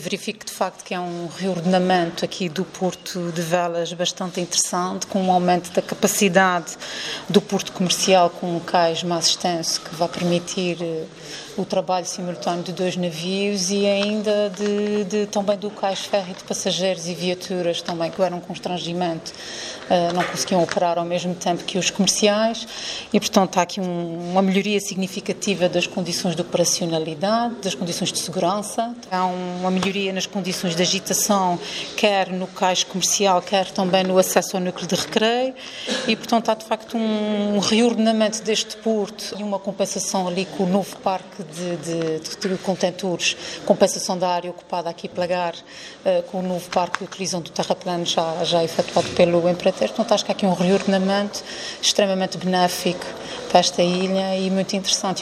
Verifico de facto que há um reordenamento aqui do Porto de Velas bastante interessante, com um aumento da capacidade do porto comercial com um cais mais extenso que vai permitir o trabalho simultâneo de 2 navios e ainda também do cais férreo de passageiros e viaturas também, que eram um constrangimento, não conseguiam operar ao mesmo tempo que os comerciais e, portanto, há aqui uma melhoria significativa das condições de operacionalidade, das condições de segurança. Há uma melhoria nas condições de agitação, quer no cais comercial, quer também no acesso ao núcleo de recreio e, portanto, há de facto um reordenamento deste porto e uma compensação ali com o novo parque de contentores, compensação da área ocupada aqui pela GAR com o novo parque de utilização do terraplano já efetuado pelo empreiteiro. Portanto, acho que há aqui um reordenamento extremamente benéfico para esta ilha e muito interessante.